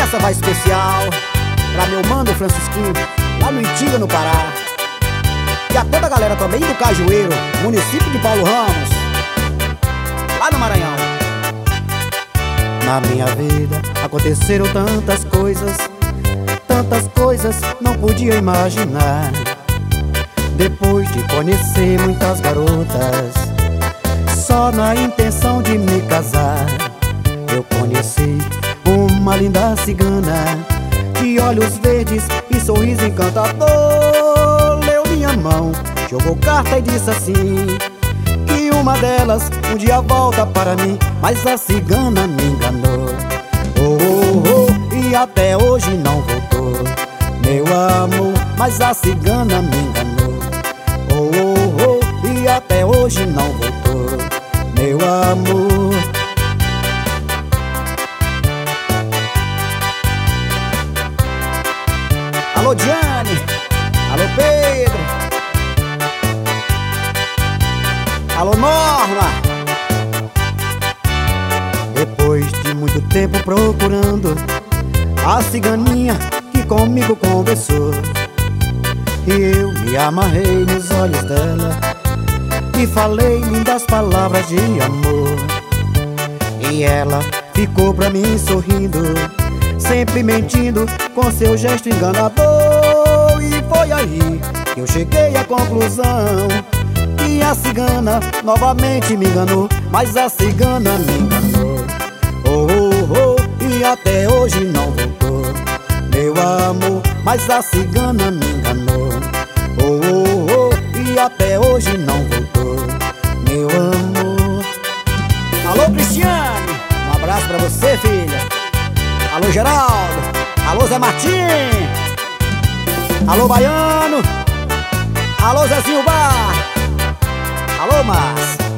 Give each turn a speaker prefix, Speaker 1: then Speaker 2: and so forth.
Speaker 1: Essa vai especial pra meu mano Francisquinho, lá no Itinga, no Pará. E a toda a galera também do Cajueiro, município de Paulo Ramos, lá no Maranhão.
Speaker 2: Na minha vida aconteceram tantas coisas não podia imaginar. Depois de conhecer muitas garotas, só na intenção de me casar, eu conheci uma linda cigana, de olhos verdes e sorriso encantador. Leu minha mão, jogou carta e disse assim, que uma delas um dia volta para mim. Mas a cigana me enganou, e até hoje não voltou, meu amor. Mas a cigana me enganou, e até hoje não voltou, meu amor.
Speaker 1: Alô Diane, alô Pedro, alô Norma.
Speaker 2: Depois de muito tempo procurando a ciganinha que comigo conversou, e eu me amarrei nos olhos dela e falei lindas palavras de amor. E ela ficou pra mim sorrindo, sempre mentindo com seu gesto enganador. E foi aí que eu cheguei à conclusão que a cigana novamente me enganou. Mas a cigana me enganou, e até hoje não voltou, meu amor. Mas a cigana me enganou, e até hoje não voltou, meu amor.
Speaker 1: Alô Cristiane, um abraço pra você, filha. Alô Geraldo, alô Zé Martim, alô Baiano, alô Zezinho Bar, alô Márcio.